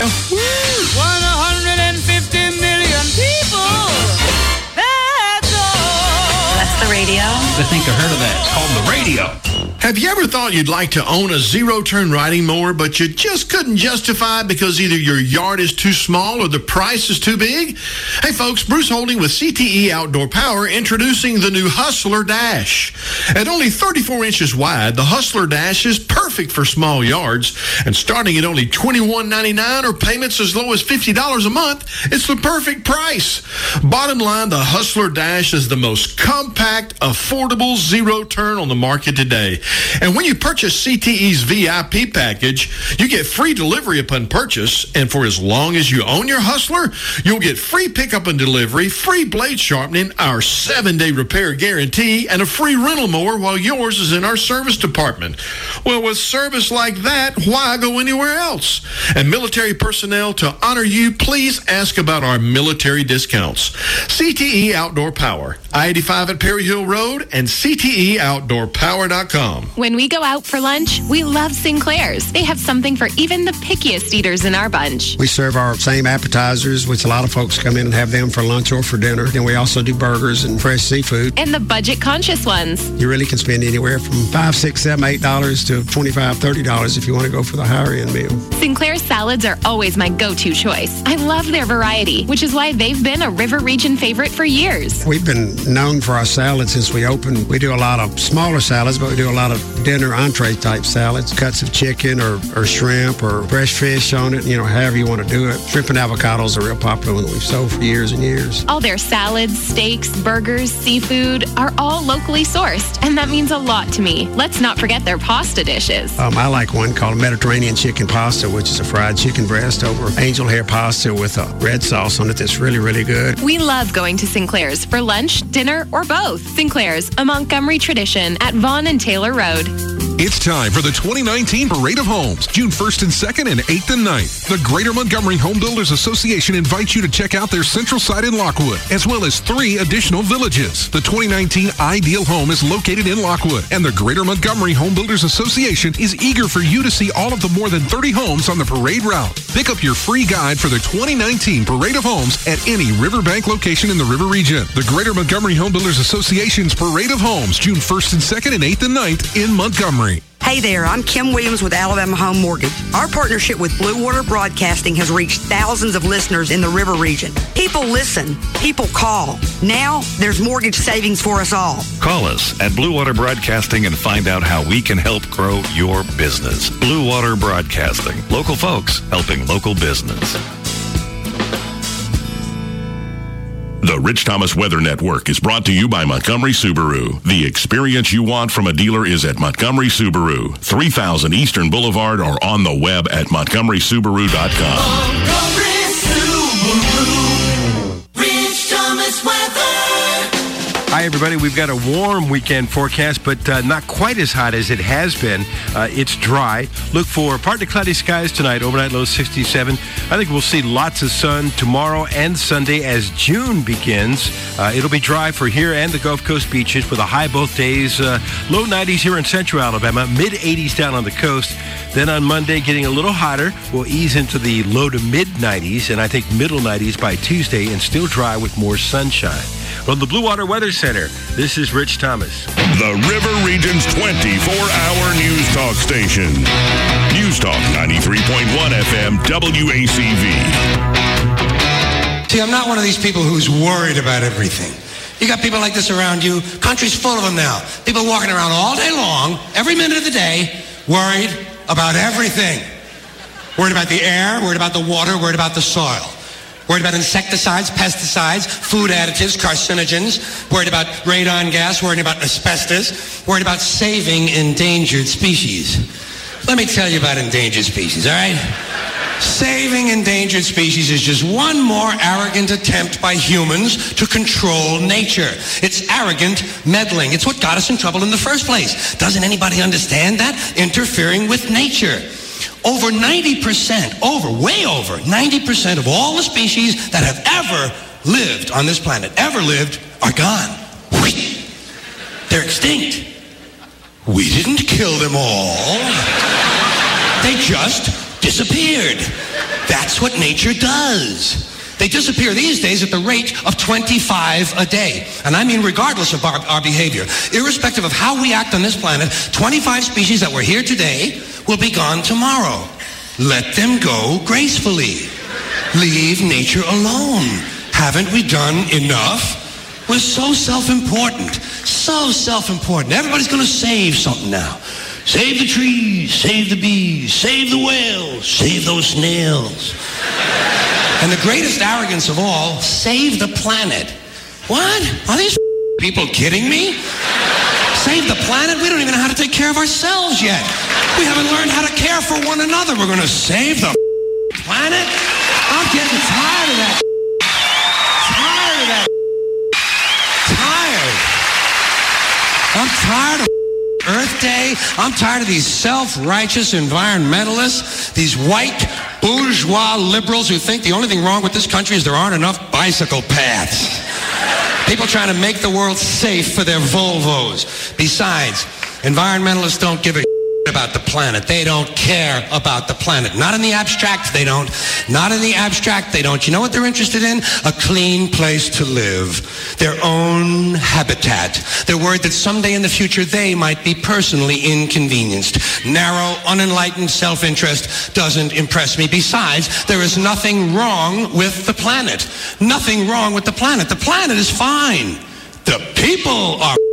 150 million people. That's all. That's the radio. I think I heard of that. It's called the radio. Have you ever thought you'd like to own a zero-turn riding mower, but you just couldn't justify it because either your yard is too small or the price is too big? Hey folks, Bruce Holding with CTE Outdoor Power introducing the new Hustler Dash. At only 34 inches wide, the Hustler Dash is perfect for small yards, and starting at only $21.99 or payments as low as $50 a month, it's the perfect price. Bottom line, the Hustler Dash is the most compact, affordable zero-turn on the market today. And when you purchase CTE's VIP package, you get free delivery upon purchase. And for as long as you own your Hustler, you'll get free pickup and delivery, free blade sharpening, our 7-day repair guarantee, and a free rental mower while yours is in our service department. Well, with service like that, why go anywhere else? And military personnel, to honor you, please ask about our military discounts. CTE Outdoor Power, I-85 at Perry Hill Road, and CTEOutdoorPower.com. When we go out for lunch, we love Sinclair's. They have something for even the pickiest eaters in our bunch. We serve our same appetizers, which a lot of folks come in and have them for lunch or for dinner. And we also do burgers and fresh seafood. And the budget-conscious ones. You really can spend anywhere from $5, $6, $7, $8 to $25, $30 if you want to go for the higher-end meal. Sinclair's salads are always my go-to choice. I love their variety, which is why they've been a River Region favorite for years. We've been known for our salads since we opened. We do a lot of smaller salads, but we do a lot of dinner entree type salads, cuts of chicken or shrimp or fresh fish on it, however you want to do it. Shrimp and avocados are real popular one that we've sold for years and years. All their salads, steaks, burgers, seafood are all locally sourced, and that means a lot to me. Let's not forget their pasta dishes. I like one called Mediterranean chicken pasta, which is a fried chicken breast over angel hair pasta with a red sauce on it that's really, really good. We love going to Sinclair's for lunch, dinner, or both. Sinclair's, a Montgomery tradition at Vaughn and Taylor Road. It's time for the 2019 Parade of Homes, June 1st and 2nd and 8th and 9th. The Greater Montgomery Home Builders Association invites you to check out their central site in Lockwood, as well as 3 additional villages. The 2019 Ideal Home is located in Lockwood, and the Greater Montgomery Home Builders Association is eager for you to see all of the more than 30 homes on the parade route. Pick up your free guide for the 2019 Parade of Homes at any Riverbank location in the River Region. The Greater Montgomery Home Builders Association's Parade of Homes, June 1st and 2nd and 8th and 9th in Montgomery. Hey there, I'm Kim Williams with Alabama Home Mortgage. Our partnership with Blue Water Broadcasting has reached thousands of listeners in the River Region. People listen. People call. Now, there's mortgage savings for us all. Call us at Blue Water Broadcasting and find out how we can help grow your business. Blue Water Broadcasting. Local folks helping local business. The Rich Thomas Weather Network is brought to you by Montgomery Subaru. The experience you want from a dealer is at Montgomery Subaru, 3000 Eastern Boulevard, or on the web at MontgomerySubaru.com. Montgomery Subaru. Rich Thomas Weather. Hi, everybody. We've got a warm weekend forecast, but not quite as hot as it has been. It's dry. Look for partly cloudy skies tonight. Overnight low 67. I think we'll see lots of sun tomorrow and Sunday as June begins. It'll be dry for here and the Gulf Coast beaches with a high both days. Low 90s here in central Alabama, mid 80s down on the coast. Then on Monday, getting a little hotter. We'll ease into the low to mid 90s, and I think middle 90s by Tuesday, and still dry with more sunshine. From the Blue Water Weather Center, this is Rich Thomas. The River Region's 24-hour news talk station. News Talk 93.1 FM WACV. See, I'm not one of these people who's worried about everything. You got people like this around you. Country's full of them now. People walking around all day long, every minute of the day, worried about everything. Worried about the air, worried about the water, worried about the soil. Worried about insecticides, pesticides, food additives, carcinogens. Worried about radon gas, worried about asbestos. Worried about saving endangered species. Let me tell you about endangered species, all right? Saving endangered species is just one more arrogant attempt by humans to control nature. It's arrogant meddling. It's what got us in trouble in the first place. Doesn't anybody understand that? Interfering with nature. Over 90%, way over 90% of all the species that have ever lived on this planet, are gone. They're extinct. We didn't kill them all. They just disappeared. That's what nature does. They disappear these days at the rate of 25 a day. And I mean regardless of our behavior. Irrespective of how we act on this planet, 25 species that were here today will be gone tomorrow. Let them go gracefully. Leave nature alone. Haven't we done enough? We're so self-important. So self-important. Everybody's going to save something now. Save the trees, save the bees, save the whales, save those snails. And the greatest arrogance of all, save the planet. What? Are these people kidding me? Save the planet? We don't even know how to take care of ourselves yet. We haven't learned how to care for one another. We're going to save the planet? I'm getting tired of that. Tired of that. Tired. I'm tired of Earth Day. I'm tired of these self-righteous environmentalists, these white bourgeois liberals who think the only thing wrong with this country is there aren't enough bicycle paths. People trying to make the world safe for their Volvos. Besides, environmentalists don't give a about the planet. They don't care about the planet. Not in the abstract, they don't. Not in the abstract, they don't. You know what they're interested in? A clean place to live. Their own habitat. They're worried that someday in the future they might be personally inconvenienced. Narrow, unenlightened self-interest doesn't impress me. Besides, there is nothing wrong with the planet. Nothing wrong with the planet. The planet is fine. The people are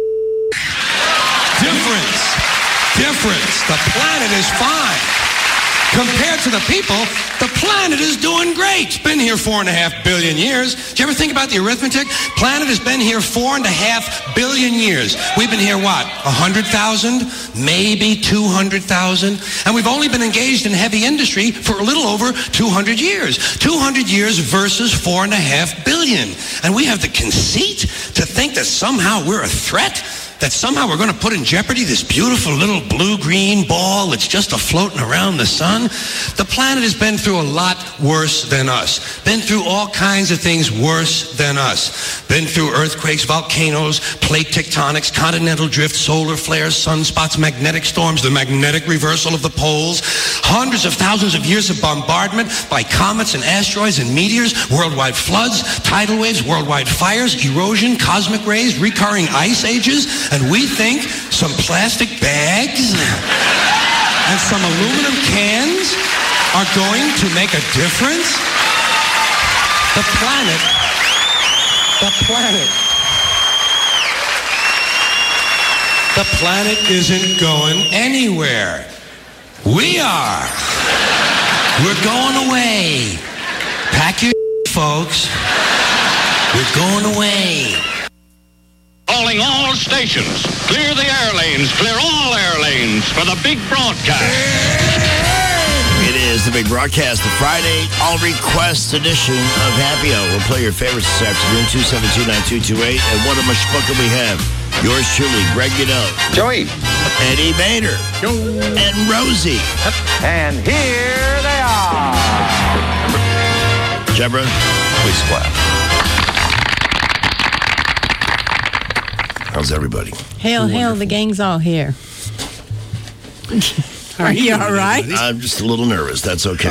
difference. The planet is fine. Compared to the people, the planet is doing great. It's been here 4.5 billion years. Did you ever think about the arithmetic? Planet has been here 4.5 billion years. We've been here, what, 100,000? Maybe 200,000? And we've only been engaged in heavy industry for a little over 200 years. 200 years versus 4.5 billion. And we have the conceit to think that somehow we're a threat? That somehow we're going to put in jeopardy this beautiful little blue-green ball that's just a-floating around the sun? The planet has been through a lot worse than us. Been through all kinds of things worse than us. Been through earthquakes, volcanoes, plate tectonics, continental drift, solar flares, sunspots, magnetic storms, the magnetic reversal of the poles, hundreds of thousands of years of bombardment by comets and asteroids and meteors, worldwide floods, tidal waves, worldwide fires, erosion, cosmic rays, recurring ice ages. And we think some plastic bags and some aluminum cans are going to make a difference? The planet isn't going anywhere. We are. We're going away. Pack your folks. We're going away. Calling all stations. Clear the air lanes. Clear all air lanes for the big broadcast. It is the big broadcast, the Friday all-request edition of Happy Hour. We'll play your favorites this afternoon, 272-9228. And what a mushbucket we have. Yours truly, Greg Goodell. Joey. Eddie Bader. Yo. And Rosie. And here they are. Jebra, please clap. How's everybody? Hail, the gang's all here. Are you all right? I'm just a little nervous. That's okay.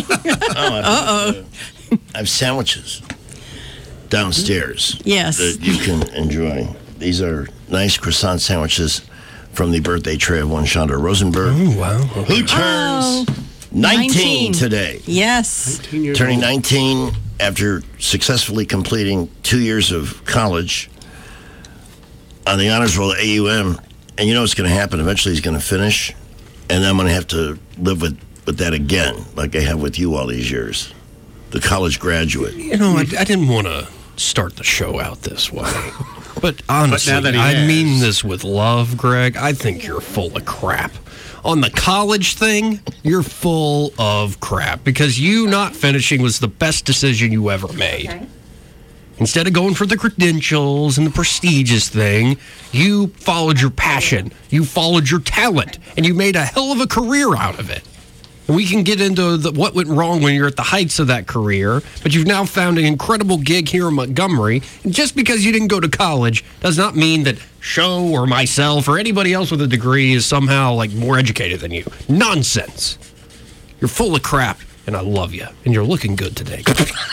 I have sandwiches downstairs. Yes. That you can enjoy. These are nice croissant sandwiches from the birthday tray of one Shonda Rosenberg. Oh, wow. Who turns 19 today. Yes. Turning 19 after successfully completing 2 years of college on the honors roll at AUM, and you know what's going to happen. Eventually he's going to finish, and then I'm going to have to live with that again, like I have with you all these years. The college graduate. You know, I didn't want to start the show out this way. But honestly, I mean this with love, Greg. I think you're full of crap. On the college thing, you're full of crap, because you not finishing was the best decision you ever made. Okay. Instead of going for the credentials and the prestigious thing, you followed your passion, you followed your talent, and you made a hell of a career out of it. And we can get into what went wrong when you're at the heights of that career, but you've now found an incredible gig here in Montgomery, and just because you didn't go to college does not mean that Show or myself or anybody else with a degree is somehow like more educated than you. Nonsense. You're full of crap. and I love you, and you're looking good today.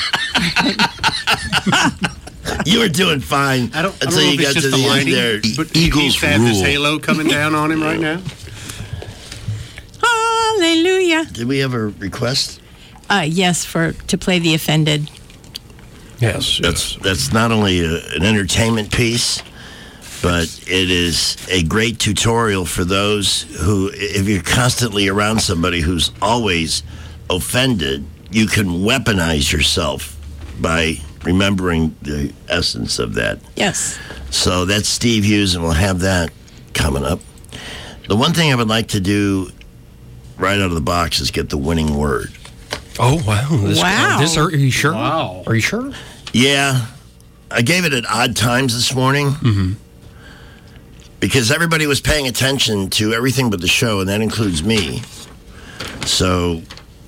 You were doing fine I don't until know you if got it's to just the the end lighting, there. but Eagles he's have this rule. halo coming down on him right now. Hallelujah. Did we have a request? Yes, to play The Offended. Yes. That's not only an entertainment piece, but it is a great tutorial for those who, if you're constantly around somebody who's always offended, you can weaponize yourself by remembering the essence of that. Yes. So that's Steve Hughes, and we'll have that coming up. The one thing I would like to do right out of the box is get the winning word. Oh, wow. Are you sure? Wow. Are you sure? Yeah. I gave it at odd times this morning. Mm-hmm. Because everybody was paying attention to everything but the show, and that includes me. So...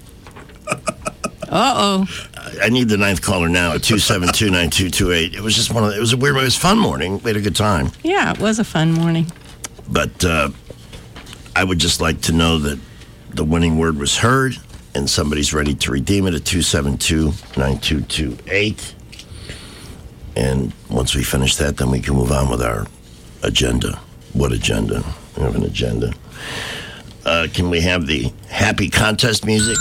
Uh-oh. I need the ninth caller now at 272-9228. It was just it was a weird, it was a fun morning. We had a good time. Yeah, it was a fun morning. But I would just like to know that the winning word was heard, and somebody's ready to redeem it at 272-9228. And once we finish that, then we can move on with our agenda. What agenda? We have an agenda. Can we have the happy contest music?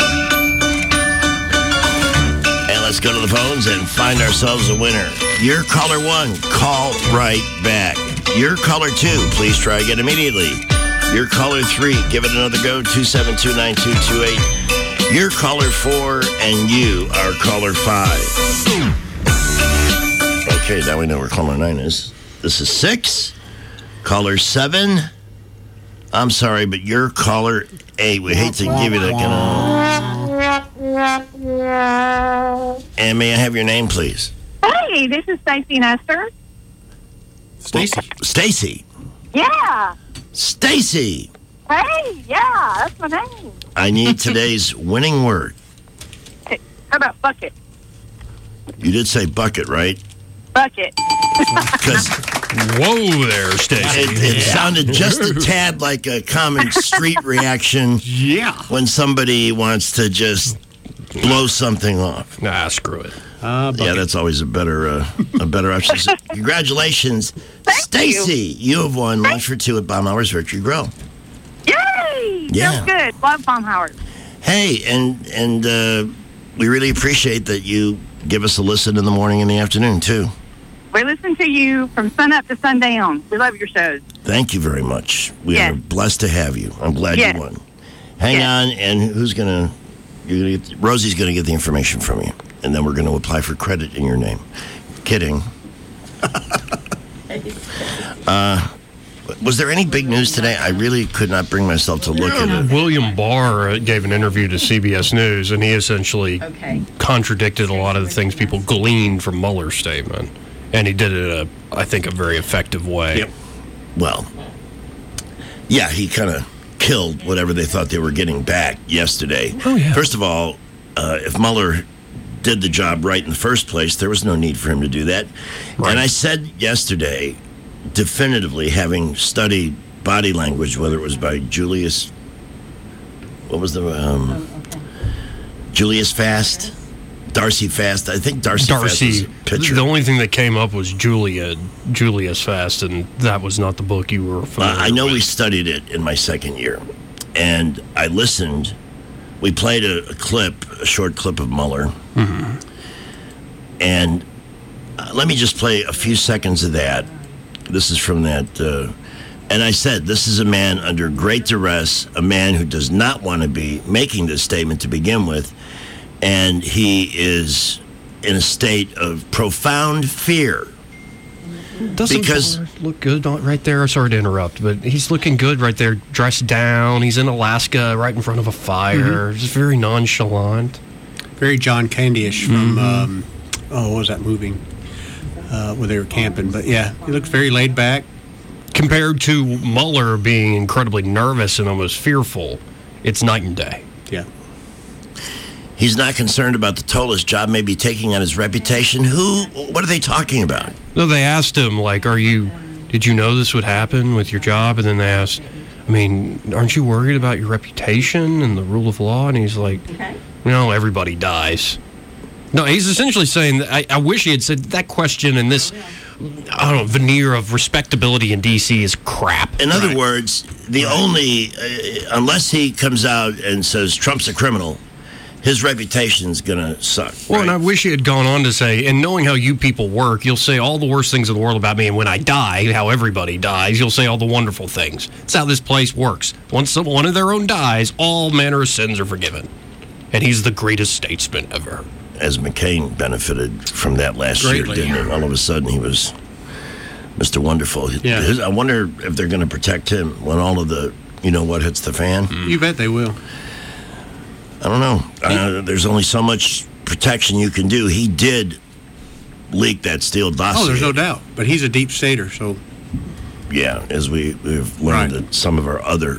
And let's go to the phones and find ourselves a winner. Your caller 1, call right back. Your caller 2, please try again immediately. Your caller 3, give it another go, 272-9228. Your caller 4, and you are caller 5. Okay, now we know where caller 9 is. This is 6. Caller 7. I'm sorry, but you're caller 8. We hate to give you that kind of... And may I have your name, please? Hey, this is Stacy Nestor. Stacy. Yeah. Stacy. Hey, yeah, that's my name. I need today's winning word. How about bucket? You did say bucket, right? Bucket. Because whoa there, Stacy. It sounded just a tad like a common street reaction. Yeah. When somebody wants to just blow something off. Nah, screw it. Yeah, that's always a better option. So, congratulations, Stacy. You have won lunch for 2 at Baumhauer's Victory Grill. Yay! Yeah. Feels good. Love Palm Howard. Hey, and we really appreciate that you give us a listen in the morning and the afternoon, too. We listen to you from sun up to sundown. We love your shows. Thank you very much. We are blessed to have you. I'm glad you won. Hang on, and who's going to... Rosie's going to get the information from you, and then we're going to apply for credit in your name. Kidding. Was there any big news today? I really could not bring myself to look at it. William Barr gave an interview to CBS News, and he essentially contradicted a lot of the things people gleaned from Mueller's statement. And he did it, I think, a very effective way. Yep. Well, yeah, he kind of killed whatever they thought they were getting back yesterday. Oh, yeah. First of all, if Mueller did the job right in the first place, there was no need for him to do that. Right. And I said yesterday, definitively, having studied body language, whether it was by Julius, what was the, Julius Fast? Darcy Fast. I think Darcy Fast was a pitcher. The only thing that came up was Julius Fast, and that was not the book you were familiar I know with. we studied it in my second year, and I listened. We played a short clip of Mueller, and let me just play a few seconds of that. This is from that, and I said, this is a man under great duress, a man who does not want to be making this statement to begin with, and he is in a state of profound fear. Doesn't Mueller look good right there? Sorry to interrupt, but he's looking good right there, dressed down. He's in Alaska, right in front of a fire. Just very nonchalant. Very John Candy-ish from, what was that movie? Where they were camping. But yeah, he looks very laid back. Compared to Mueller being incredibly nervous and almost fearful, it's night and day. Yeah. He's not concerned about the toll his job may be taking on his reputation. What are they talking about? No, they asked him, like, did you know this would happen with your job? And then they asked, I mean, aren't you worried about your reputation and the rule of law? And he's like, everybody dies. No, he's essentially saying that I wish he had said that question and this, veneer of respectability in D.C. is crap. In other words, the only, unless he comes out and says Trump's a criminal, his reputation's going to suck. Well, and I wish he had gone on to say, and knowing how you people work, you'll say all the worst things in the world about me, and when I die, how everybody dies, you'll say all the wonderful things. That's how this place works. Once one of their own dies, all manner of sins are forgiven. And he's the greatest statesman ever. As McCain benefited from that last year, didn't he? All of a sudden, he was Mr. Wonderful. Yeah. I wonder if they're going to protect him when all of the, what hits the fan. You bet they will. I don't know. There's only so much protection you can do. He did leak that Steele dossier. Oh, there's no doubt. But he's a deep stater, so... Yeah, as we've learned that some of our other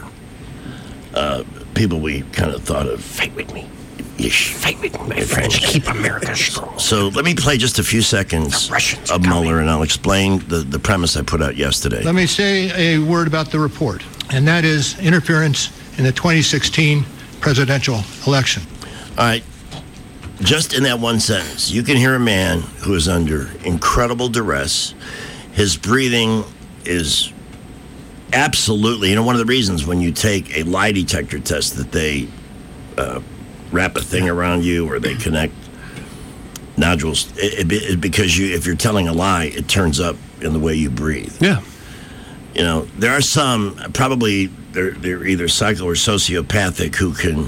people we kind of thought of. Fight with me. Fight with me, my friend. Keep America strong. So let me play just a few seconds of Mueller, and I'll explain the premise I put out yesterday. Let me say a word about the report, and that is interference in the 2016 presidential election. All right. Just in that one sentence, you can hear a man who is under incredible duress. His breathing is absolutely, one of the reasons when you take a lie detector test that they wrap a thing around you or they connect nodules, because if you're telling a lie, it turns up in the way you breathe. Yeah. There are some, probably they're either psycho or sociopathic, who can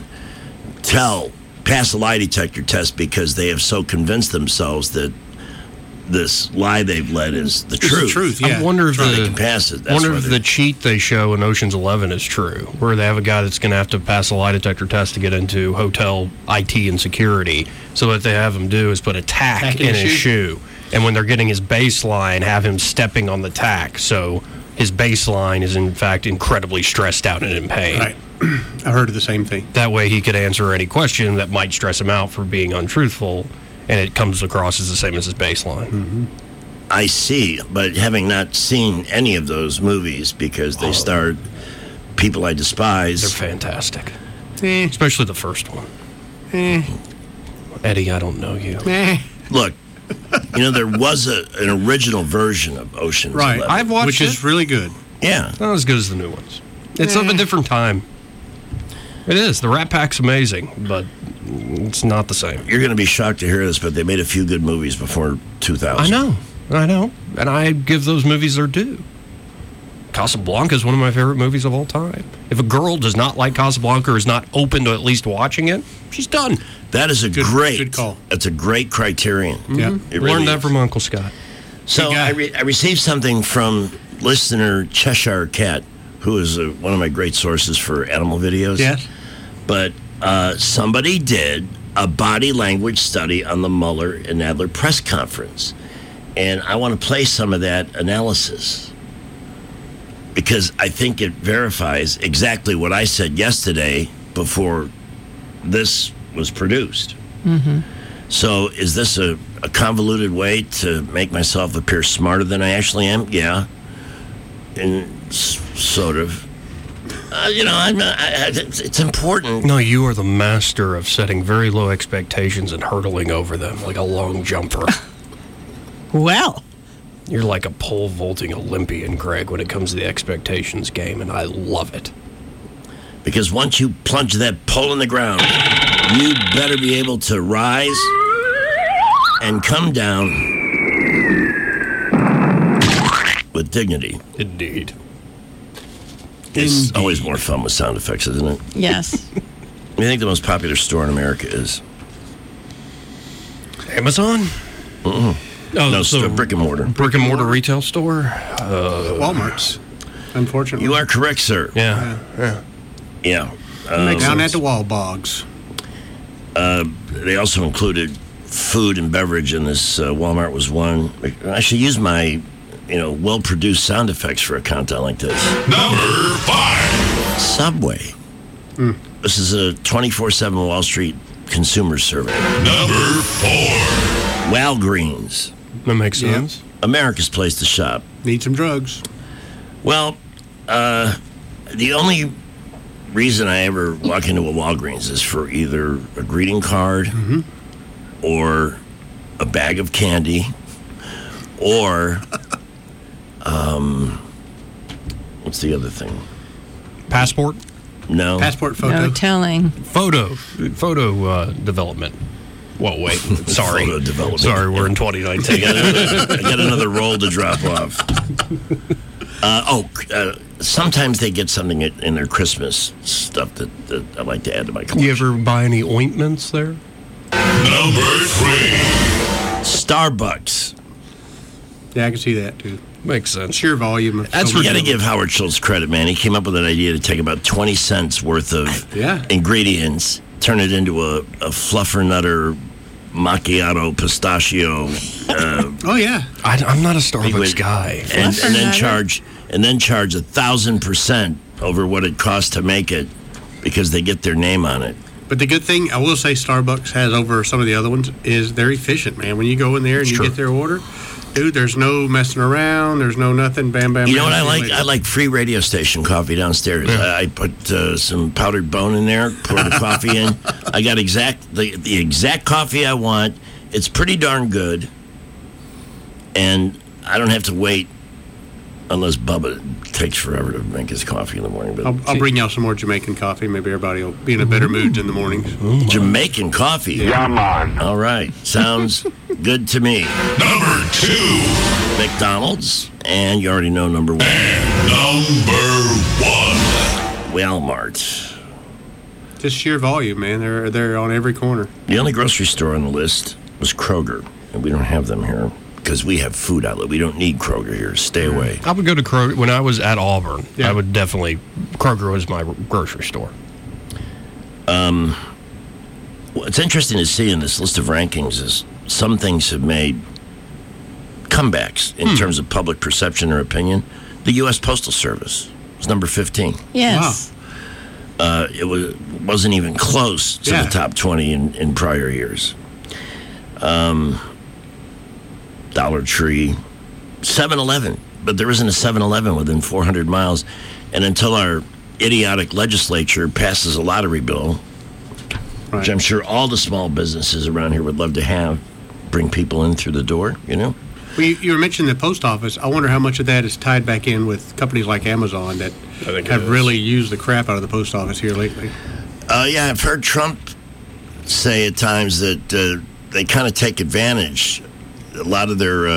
pass a lie detector test because they have so convinced themselves that this lie they've led is the truth. The truth, yeah. I wonder if they can pass it. the cheat they show in Ocean's 11 is true, where they have a guy that's going to have to pass a lie detector test to get into hotel IT and security. So what they have him do is put a tack in his shoe. And when they're getting his baseline, have him stepping on the tack. So his baseline is, in fact, incredibly stressed out and in pain. Right. I heard the same thing. That way he could answer any question that might stress him out for being untruthful, and it comes across as the same as his baseline. Mm-hmm. I see, but having not seen any of those movies because they starred people I despise. They're fantastic. Especially the first one. Eddie, I don't know you. Look, there was an original version of Ocean's 11. I've watched which is really good. Yeah. Not as good as the new ones. It's of a different time. It is. The Rat Pack's amazing, but it's not the same. You're going to be shocked to hear this, but they made a few good movies before 2000. I know. And I give those movies their due. Casablanca is one of my favorite movies of all time. If a girl does not like Casablanca or is not open to at least watching it, she's done. That is a good call. That's a great criterion. Yeah. It really learned that from Uncle Scott. So I received something from listener Cheshire Cat, who is one of my great sources for animal videos. Yes. But somebody did a body language study on the Mueller and Nadler press conference. And I want to play some of that analysis because I think it verifies exactly what I said yesterday before this was produced. Mm-hmm. So is this a convoluted way to make myself appear smarter than I actually am? Yeah. And sort of. It's important. No, you are the master of setting very low expectations and hurtling over them like a long jumper. Well. You're like a pole vaulting Olympian, Greg, when it comes to the expectations game, and I love it. Because once you plunge that pole in the ground, you better be able to rise and come down with dignity. Indeed. It's always more fun with sound effects, isn't it? Yes. I think the most popular store in America is Amazon? Mm-mm. Oh, no, so brick and mortar. Brick and mortar retail store? Walmart's, unfortunately. You are correct, sir. Yeah. Down at the Wall Bogs. They also included food and beverage in this. Walmart was one. I should use my well-produced sound effects for a countdown like this. Number 5. Subway. This is a 24/7 Wall Street consumer survey. Number 4. Walgreens. That makes sense. America's place to shop. Need some drugs. Well, the only reason I ever walk into a Walgreens is for either a greeting card or a bag of candy or what's the other thing? Passport? No. Passport photo. No telling. Photo development. Well, wait. Sorry. Photo development. Sorry, we're in 2019. I got another roll to drop off. Sometimes they get something in their Christmas stuff that I like to add to my collection. You ever buy any ointments there? Number 3. Starbucks. Yeah, I can see that too. Makes sense. Sheer volume. That's what you got to give Howard Schultz credit, man. He came up with an idea to take about 20 cents worth of ingredients, turn it into a fluffernutter macchiato pistachio. I'm not a Starbucks guy. And then charge 1,000% over what it costs to make it because they get their name on it. But the good thing, I will say Starbucks has over some of the other ones, is they're efficient, man. When you go in there and you get their order, dude, there's no messing around. There's no nothing. Bam, bam, You know bam, what I like? I like free radio station coffee downstairs. I put some powdered bone in there, pour the coffee in. I got the exact coffee I want. It's pretty darn good. And I don't have to wait unless Bubba takes forever to make his coffee in the morning. But I'll bring y'all some more Jamaican coffee. Maybe everybody will be in a better mood in the mornings. Jamaican coffee? Yeah, man. All right. Sounds good to me. Number 2. McDonald's. And you already know number 1. Number 1. Walmart. Just sheer volume, man. They're on every corner. The only grocery store on the list was Kroger. And we don't have them here because we have food outlet. We don't need Kroger here. Stay away. I would go to Kroger. When I was at Auburn, I would definitely, Kroger was my grocery store. What's interesting to see in this list of rankings is some things have made comebacks in terms of public perception or opinion. The U.S. Postal Service was number 15. Yes. Wow. It wasn't even close to the top 20 in prior years. Dollar Tree, 7-Eleven, but there isn't a 7-Eleven within 400 miles. And until our idiotic legislature passes a lottery bill, which I'm sure all the small businesses around here would love to have, bring people in through the door, you know? Well, you were mentioning the post office. I wonder how much of that is tied back in with companies like Amazon that have really used the crap out of the post office here lately. Yeah, I've heard Trump say at times that they kind of take advantage. A lot of their,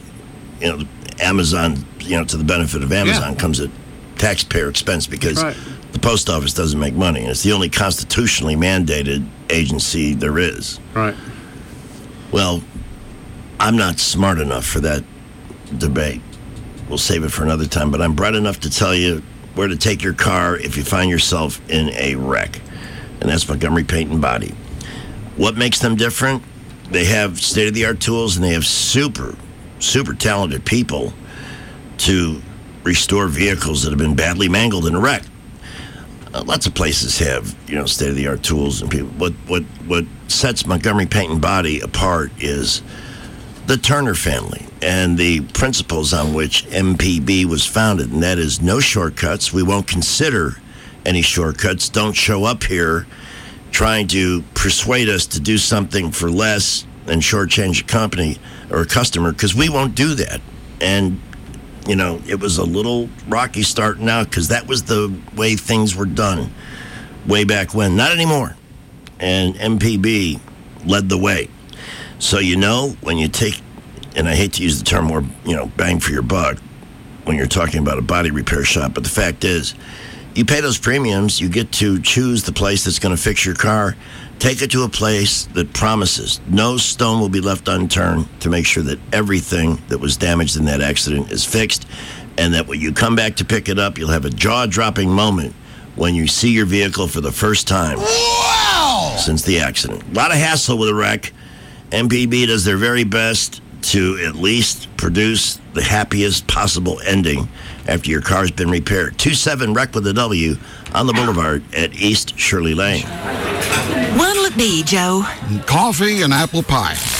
Amazon, to the benefit of Amazon comes at taxpayer expense because the post office doesn't make money. And it's the only constitutionally mandated agency there is. Right. Well, I'm not smart enough for that debate. We'll save it for another time. But I'm bright enough to tell you where to take your car if you find yourself in a wreck. And that's Montgomery Paint and Body. What makes them different? They have state-of-the-art tools, and they have super, super talented people to restore vehicles that have been badly mangled in a wreck. Lots of places have, state-of-the-art tools and people. What sets Montgomery Paint and Body apart is the Turner family and the principles on which MPB was founded, and that is no shortcuts. We won't consider any shortcuts. Don't show up here trying to persuade us to do something for less and shortchange a company or a customer, because we won't do that. And, it was a little rocky starting out because that was the way things were done way back when. Not anymore. And MPB led the way. So, when you take, and I hate to use the term more, bang for your buck when you're talking about a body repair shop, but the fact is, you pay those premiums, you get to choose the place that's going to fix your car. Take it to a place that promises no stone will be left unturned to make sure that everything that was damaged in that accident is fixed, and that when you come back to pick it up, you'll have a jaw-dropping moment when you see your vehicle for the first time since the accident. A lot of hassle with a wreck. MPB does their very best to at least produce the happiest possible ending after your car's been repaired. 27 Wreck with a W on the boulevard at East Shirley Lane. What'll it be, Joe? Coffee and apple pie.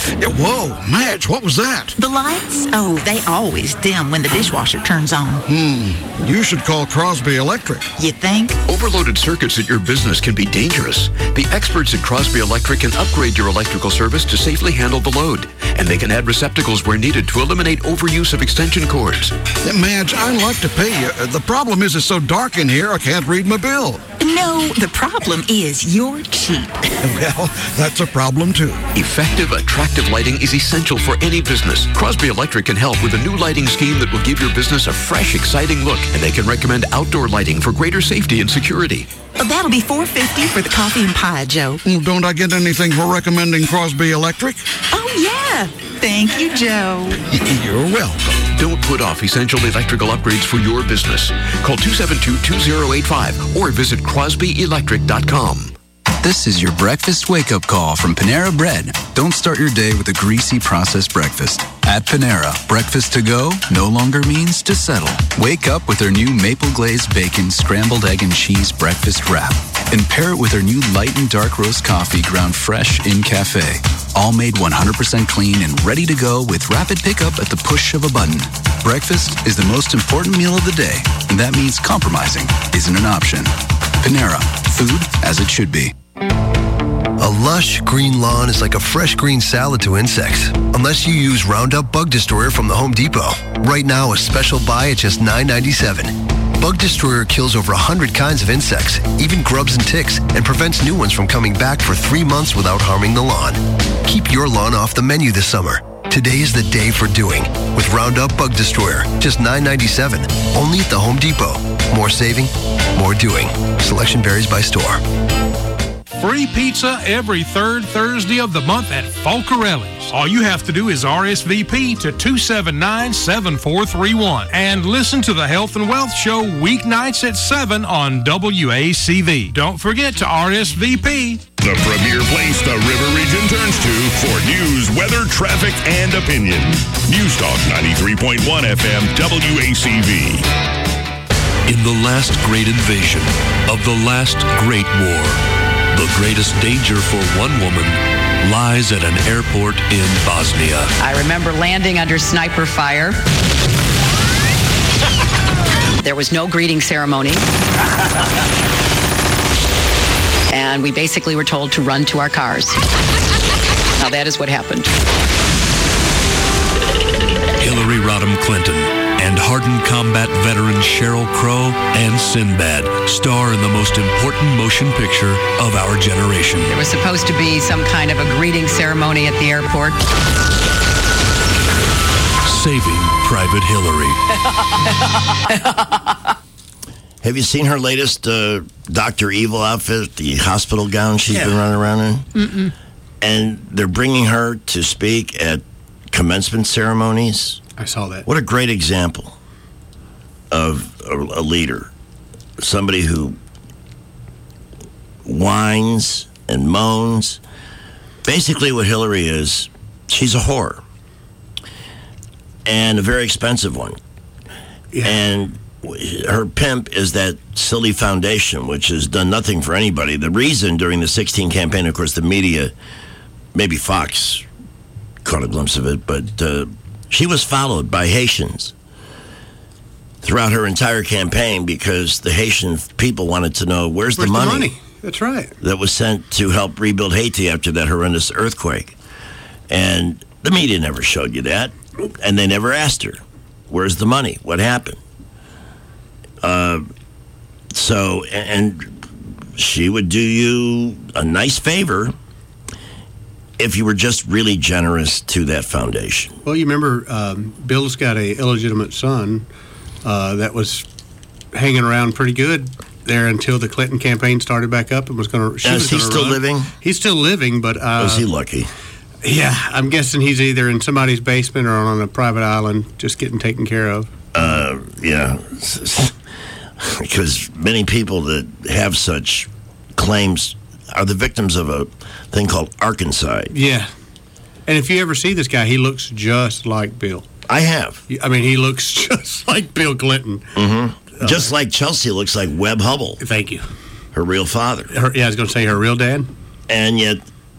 Whoa, Madge, what was that? The lights? Oh, they always dim when the dishwasher turns on. You should call Crosby Electric. You think? Overloaded circuits at your business can be dangerous. The experts at Crosby Electric can upgrade your electrical service to safely handle the load. And they can add receptacles where needed to eliminate overuse of extension cords. Madge, I'd like to pay you. The problem is it's so dark in here I can't read my bill. No, the problem is you're cheap. Well, that's a problem too. Effective, attractive lighting is essential for any business. Crosby Electric can help with a new lighting scheme that will give your business a fresh, exciting look. And they can recommend outdoor lighting for greater safety and security. That'll be $4.50 for the coffee and pie, Joe. Well, don't I get anything for recommending Crosby Electric? Oh, yeah. Thank you, Joe. You're welcome. Don't put off essential electrical upgrades for your business. Call 272-2085 or visit crosbyelectric.com. This is your breakfast wake-up call from Panera Bread. Don't start your day with a greasy processed breakfast. At Panera, breakfast to go no longer means to settle. Wake up with our new maple glazed bacon, scrambled egg and cheese breakfast wrap. And pair it with our new light and dark roast coffee ground fresh in cafe. All made 100% clean and ready to go with rapid pickup at the push of a button. Breakfast is the most important meal of the day, and that means compromising isn't an option. Panera, food as it should be. A lush green lawn is like a fresh green salad to insects, unless you use Roundup Bug Destroyer from the Home Depot. Right now, a special buy at just $9.97. Bug Destroyer kills over 100 kinds of insects, even grubs and ticks, and prevents new ones from coming back for 3 months without harming the lawn. Keep your lawn off the menu this summer. Today is the day for doing with Roundup Bug Destroyer. Just $9.97. Only at the Home Depot. More saving, more doing. Selection varies by store. Free pizza every third Thursday of the month at Folcarelli's. All you have to do is RSVP to 279-7431 and listen to the Health and Wealth Show weeknights at 7 on WACV. Don't forget to RSVP. The premier place the River Region turns to for news, weather, traffic, and opinion. News Talk 93.1 FM WACV. In the last great invasion of the last great war, the greatest danger for one woman lies at an airport in Bosnia. I remember landing under sniper fire. There was no greeting ceremony. And we basically were told to run to our cars. Now that is what happened. Hillary Rodham Clinton and hardened combat veteran Sheryl Crow and Sinbad star in the most important motion picture of our generation. There was supposed to be some kind of a greeting ceremony at the airport. Saving Private Hillary. Have you seen her latest Dr. Evil outfit, the hospital gown she's been running around in? Mm-mm. And they're bringing her to speak at commencement ceremonies. I saw that. What a great example of a leader. Somebody who whines and moans. Basically what Hillary is, she's a whore. And a very expensive one. Yeah. And her pimp is that silly foundation, which has done nothing for anybody. The reason during the 16 campaign, of course, the media, maybe Fox caught a glimpse of it, but she was followed by Haitians throughout her entire campaign because the Haitian people wanted to know where's the money? That's right. That was sent to help rebuild Haiti after that horrendous earthquake. And the media never showed you that. And they never asked her, where's the money? What happened? And she would do you a nice favor if you were just really generous to that foundation. Well, you remember Bill's got a illegitimate son that was hanging around pretty good there until the Clinton campaign started back up and was going to. Is he still living? He's still living, but was he lucky? Yeah, I'm guessing he's either in somebody's basement or on a private island, just getting taken care of. Yeah, because many people that have such claims are the victims of a thing called arkancide. Yeah, and if you ever see this guy, he looks just like Bill. I have. I mean, he looks just like Bill Clinton. Mm-hmm. Just like Chelsea looks like Webb Hubbell. Thank you. Her real father. I was going to say her real dad. And yet,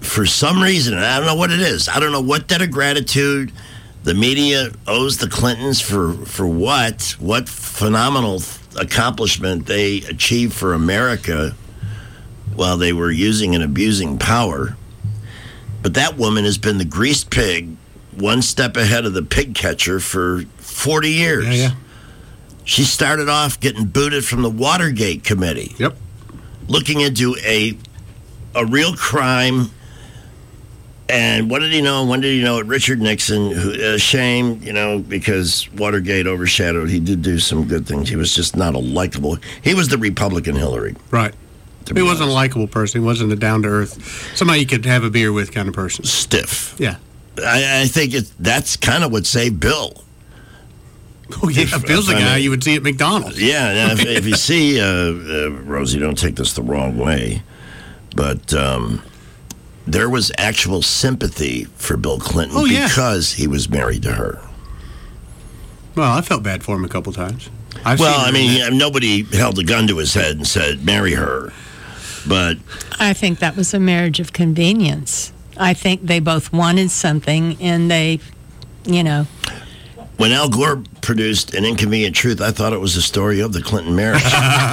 for some reason, and I don't know what it is, I don't know what debt of gratitude the media owes the Clintons for what phenomenal accomplishment they achieved for America while they were using and abusing power. But that woman has been the greased pig, one step ahead of the pig catcher for 40 years. Yeah. She started off getting booted from the Watergate Committee. Yep. Looking into a real crime. And what did he know? When did he know it? Richard Nixon, shame, because Watergate overshadowed. He did do some good things. He was just not a likable. He was the Republican Hillary. Right. He wasn't a likable person. He wasn't a down-to-earth, somebody you could have a beer with kind of person. Stiff. Yeah. I think that's kind of what saved Bill. Oh, yeah. Bill's the guy you would see at McDonald's. Yeah. If you see, Rosie, don't take this the wrong way, but there was actual sympathy for Bill Clinton because he was married to her. Well, I felt bad for him a couple times. Nobody held a gun to his head and said, marry her. But I think that was a marriage of convenience. I think they both wanted something, and they, When Al Gore produced An Inconvenient Truth, I thought it was a story of the Clinton marriage.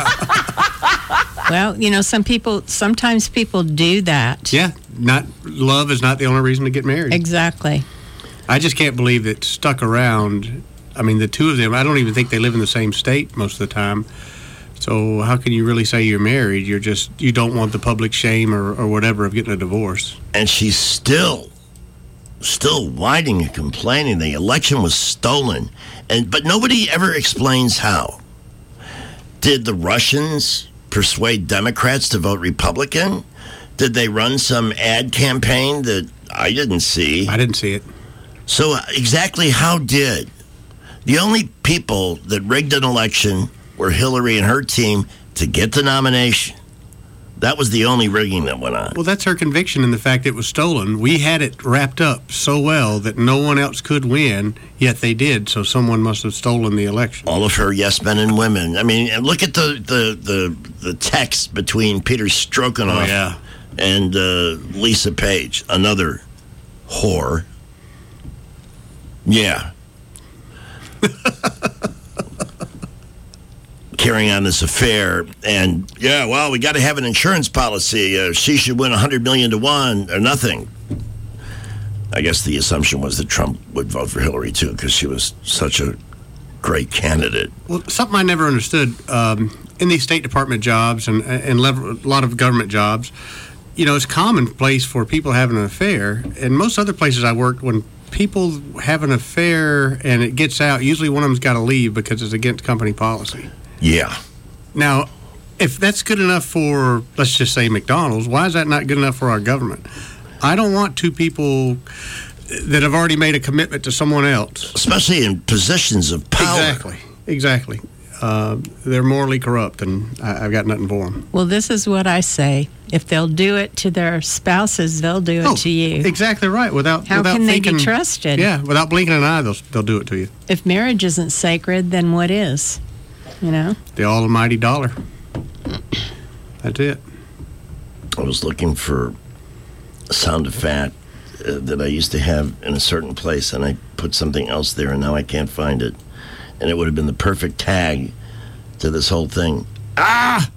Well, sometimes people do that. Yeah, love is not the only reason to get married. Exactly. I just can't believe that stuck around. I mean, the two of them, I don't even think they live in the same state most of the time. So how can you really say you're married? You don't want the public shame or whatever of getting a divorce. And she's still whining and complaining. The election was stolen. But nobody ever explains how. Did the Russians persuade Democrats to vote Republican? Did they run some ad campaign that I didn't see? I didn't see it. So exactly how did? The only people that rigged an election were Hillary and her team to get the nomination. That was the only rigging that went on. Well, that's her conviction in the fact it was stolen. We had it wrapped up so well that no one else could win, yet they did, so someone must have stolen the election. All of her yes men and women. I mean, look at the text between Peter Stroganoff and Lisa Page, another whore. Yeah. Carrying on this affair, and we got to have an insurance policy. She should win $100 million to 1 or nothing. I guess the assumption was that Trump would vote for Hillary too, because she was such a great candidate. Well, something I never understood in these State Department jobs and a lot of government jobs, it's commonplace for people having an affair. And most other places I worked, when people have an affair and it gets out, usually one of them's got to leave because it's against company policy. Yeah. Now, if that's good enough for, let's just say, McDonald's, why is that not good enough for our government? I don't want two people that have already made a commitment to someone else. Especially in positions of power. Exactly. They're morally corrupt, and I've got nothing for them. Well, this is what I say. If they'll do it to their spouses, they'll do it to you. Exactly right. How can they be trusted? Yeah, without blinking an eye, they'll do it to you. If marriage isn't sacred, then what is? The almighty dollar. That's it. I was looking for a sound of fat that I used to have in a certain place, and I put something else there, and now I can't find it. And it would have been the perfect tag to this whole thing. Ah!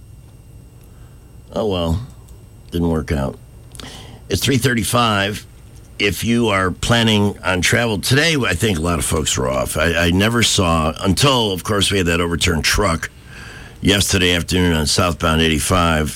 Oh, well. Didn't work out. It's 3:35. If you are planning on travel today, I think a lot of folks were off. I never saw, until, of course, we had that overturned truck yesterday afternoon on southbound 85,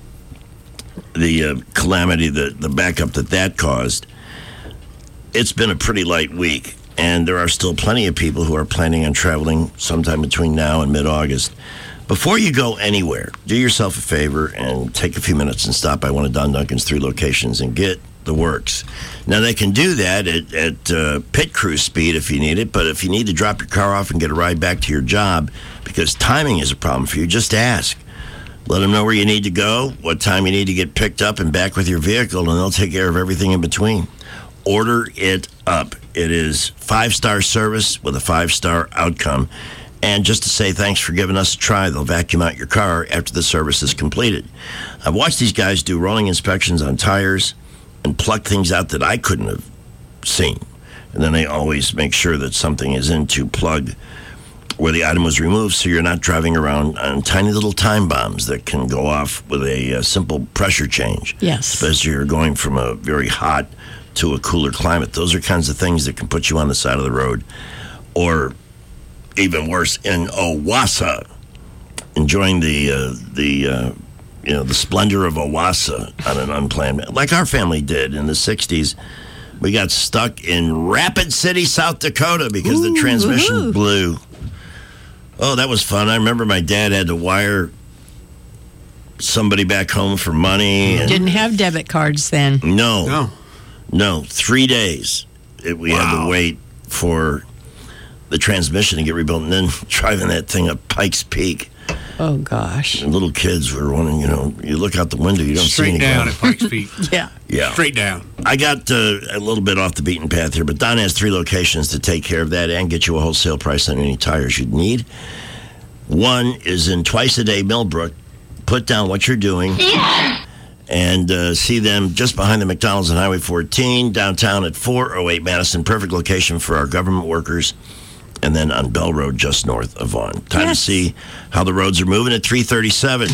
the calamity, the backup that caused. It's been a pretty light week, and there are still plenty of people who are planning on traveling sometime between now and mid-August. Before you go anywhere, do yourself a favor and take a few minutes and stop by one of Don Duncan's 3 locations and get the works. Now, they can do that at pit crew speed if you need it, but if you need to drop your car off and get a ride back to your job because timing is a problem for you, just ask. Let them know where you need to go, what time you need to get picked up and back with your vehicle, and they'll take care of everything in between. Order it up. It is 5-star service with a 5-star outcome. And just to say thanks for giving us a try, they'll vacuum out your car after the service is completed. I've watched these guys do rolling inspections on tires, and pluck things out that I couldn't have seen. And then they always make sure that something is into plug where the item was removed, so you're not driving around on tiny little time bombs that can go off with a simple pressure change. Yes. Especially you're going from a very hot to a cooler climate. Those are kinds of things that can put you on the side of the road. Or even worse, in Owassa, enjoying the splendor of Owassa on an unplanned, like our family did in the 60s. We got stuck in Rapid City, South Dakota because the transmission blew. Oh, that was fun. I remember my dad had to wire somebody back home for money. And didn't have debit cards then. No. 3 days. We had to wait for the transmission to get rebuilt, and then driving that thing up Pikes Peak. Oh, gosh. And little kids were running, you look out the window, you don't see anything. Straight down at Pikes Peak. Yeah. Straight down. I got a little bit off the beaten path here, but Don has 3 locations to take care of that and get you a wholesale price on any tires you'd need. One is in Twice a Day Millbrook. Put down what you're doing and see them just behind the McDonald's on Highway 14, downtown at 408 Madison. Perfect location for our government workers. And then on Bell Road, just north of Vaughan. Time to see how the roads are moving at 337.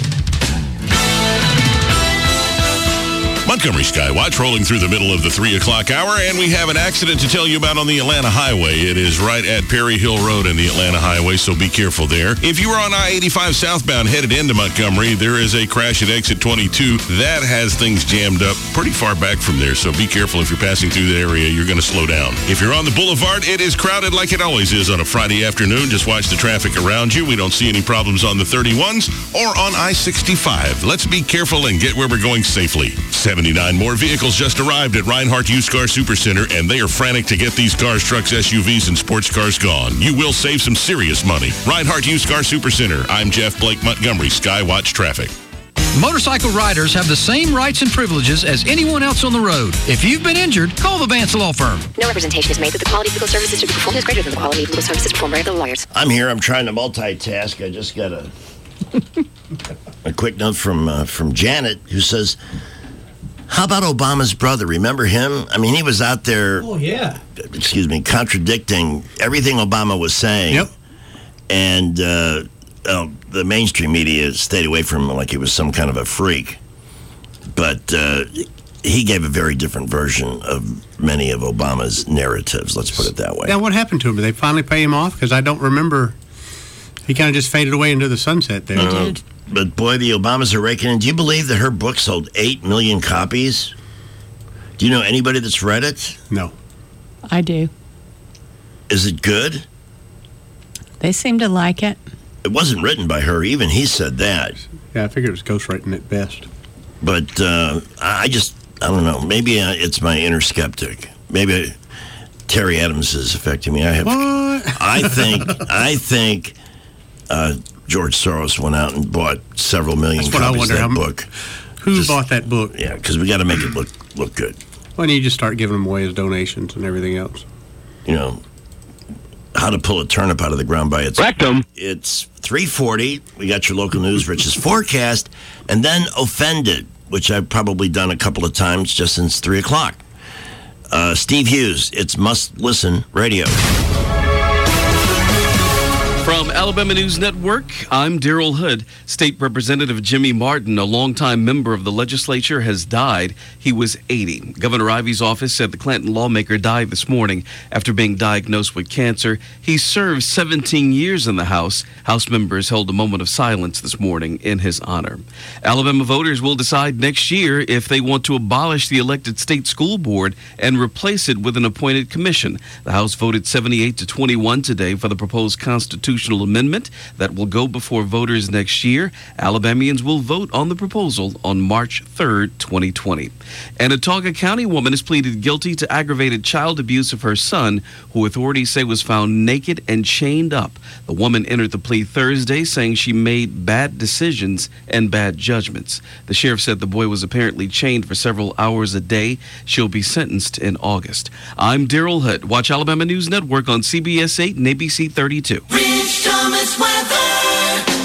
Montgomery Skywatch rolling through the middle of the 3 o'clock hour, and we have an accident to tell you about on the Atlanta Highway. It is right at Perry Hill Road in the Atlanta Highway, so be careful there. If you are on I-85 southbound headed into Montgomery, there is a crash at exit 22. That has things jammed up pretty far back from there, so be careful if you're passing through the area. You're going to slow down. If you're on the boulevard, it is crowded like it always is on a Friday afternoon. Just watch the traffic around you. We don't see any problems on the 31s or on I-65. Let's be careful and get where we're going safely. 79 more vehicles just arrived at Reinhardt Used Car Supercenter, and they are frantic to get these cars, trucks, SUVs, and sports cars gone. You will save some serious money. Reinhardt Used Car Supercenter. I'm Jeff Blake, Montgomery Skywatch Traffic. Motorcycle riders have the same rights and privileges as anyone else on the road. If you've been injured, call the Vance Law Firm. No representation is made that the quality of legal services to be performed is greater than the quality of legal services performed by other lawyers. I'm here. I'm trying to multitask. I just got a quick note from Janet, who says, how about Obama's brother? Remember him? I mean, he was out there, contradicting everything Obama was saying. Yep. And the mainstream media stayed away from him like he was some kind of a freak. But he gave a very different version of many of Obama's narratives, let's put it that way. Yeah, what happened to him? Did they finally pay him off? Because I don't remember. He kind of just faded away into the sunset there. He did. But boy, the Obamas are raking in. Do you believe that her book sold 8 million copies? Do you know anybody that's read it? No. I do. Is it good? They seem to like it. It wasn't written by her. Even he said that. Yeah, I figured it was ghostwriting at best. But I don't know. Maybe it's my inner skeptic. Maybe Terry Adams is affecting me. I think George Soros went out and bought several million copies of that book. Who bought that book? Yeah, because we got to make it look good. Why don't you just start giving them away as donations and everything else? You know, how to pull a turnip out of the ground by its rectum. It's 3:40. We got your local news, Rich's forecast, and then Offended, which I've probably done a couple of times just since 3 o'clock. Steve Hughes, it's Must Listen Radio. From Alabama News Network, I'm Daryl Hood. State Representative Jimmy Martin, a longtime member of the legislature, has died. He was 80. Governor Ivey's office said the Clanton lawmaker died this morning after being diagnosed with cancer. He served 17 years in the House. House members held a moment of silence this morning in his honor. Alabama voters will decide next year if they want to abolish the elected state school board and replace it with an appointed commission. The House voted 78-21 today for the proposed constitutional amendment that will go before voters next year. Alabamians will vote on the proposal on March 3rd, 2020. An Autauga County woman has pleaded guilty to aggravated child abuse of her son, who authorities say was found naked and chained up. The woman entered the plea Thursday, saying she made bad decisions and bad judgments. The sheriff said the boy was apparently chained for several hours a day. She'll be sentenced in August. I'm Daryl Hood. Watch Alabama News Network on CBS 8 and ABC 32. Thomas weather.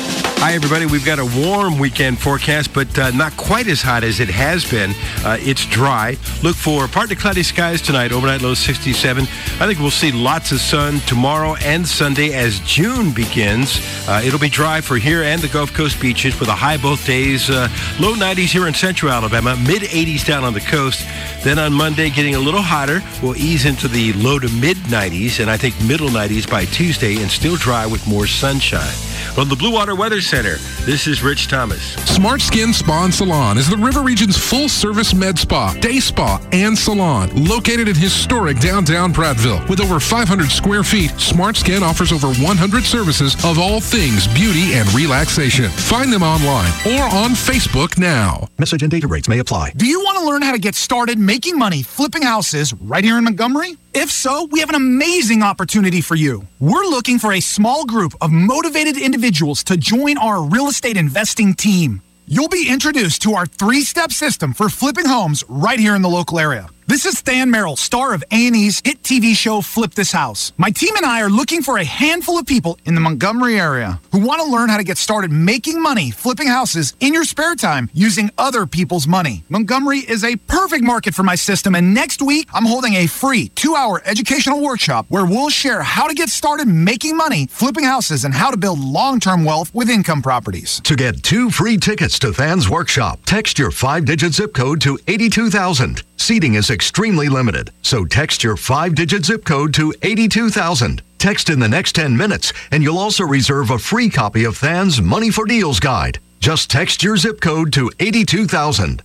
Hi, everybody. We've got a warm weekend forecast, but not quite as hot as it has been. It's dry. Look for partly cloudy skies tonight, overnight low 67. I think we'll see lots of sun tomorrow and Sunday as June begins. It'll be dry for here and the Gulf Coast beaches with a high both days. Low 90s here in central Alabama, mid 80s down on the coast. Then on Monday, getting a little hotter. We'll ease into the low to mid 90s, and I think middle 90s by Tuesday, and still dry with more sunshine. From the Blue Water Weather Center, this is Rich Thomas. Smart Skin Spa and Salon is the River Region's full-service med spa, day spa, and salon. Located in historic downtown Prattville. With over 500 square feet, Smart Skin offers over 100 services of all things beauty and relaxation. Find them online or on Facebook now. Message and data rates may apply. Do you want to learn how to get started making money flipping houses right here in Montgomery? If so, we have an amazing opportunity for you. We're looking for a small group of motivated individuals to join our real estate investing team. You'll be introduced to our 3-step system for flipping homes right here in the local area. This is Stan Merrill, star of A&E's hit TV show Flip This House. My team and I are looking for a handful of people in the Montgomery area who want to learn how to get started making money flipping houses in your spare time using other people's money. Montgomery is a perfect market for my system, and next week I'm holding a free 2-hour educational workshop where we'll share how to get started making money flipping houses and how to build long-term wealth with income properties. To get 2 free tickets to Than's workshop, text your 5-digit zip code to 82,000. Seating is extremely limited, so text your 5-digit zip code to 82,000. Text in the next 10 minutes, and you'll also reserve a free copy of Than's Money for Deals guide. Just text your zip code to 82,000.